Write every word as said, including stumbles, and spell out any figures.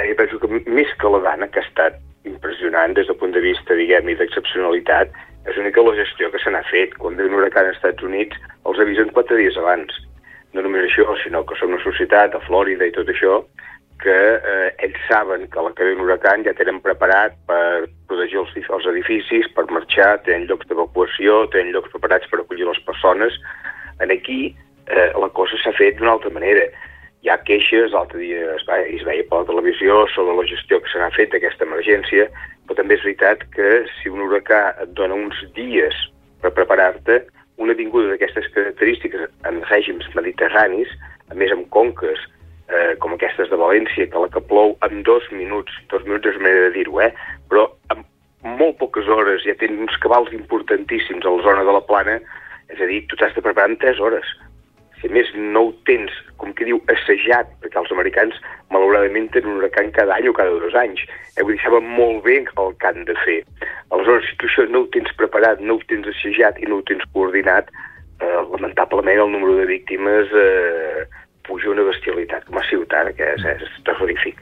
jo penso que més que la Dana, que ha estat impressionant des del punt de vista, diguem-ne, d'excepcionalitat, és una mica la gestió que se n'ha fet. Quan ve un huracan als Estats Units, els avisen quatre dies abans. No només això, sinó que som una societat a Flòrida i tot això, que eh, ells saben que a la que ve un huracan ja tenen preparat per protegir els, els edificis, per marxar, tenen llocs d'evacuació, tenen llocs preparats per acollir les persones. En aquí eh, la cosa s'ha fet d'una altra manera. Hi ha queixes, l'altre dia es, va, es veia per la televisió sobre la gestió que se n'ha fet d'aquesta emergència, però també és veritat que si un huracà et dona uns dies per preparar-te, una vinguda d'aquestes característiques en règims mediterranis, a més amb conques eh, com aquestes de València, que la que plou en dos minuts, dos minuts és manera de dir-ho, eh? Però en molt poques hores ja tenen uns cabals importantíssims a la zona de la Plana, és a dir, tu t'has de preparar en tres hores. Si a més no ho tens, com que diu, assajat, perquè els americans malauradament tenen un huracan cada any o cada dos anys, eh? Vull dir, saben molt bé el que han de fer. Aleshores, si tu això no ho tens preparat, no ho tens assajat i no ho tens coordinat, eh, lamentablement el número de víctimes eh, puja una bestialitat, com a ciutat, que és, és terrorífic.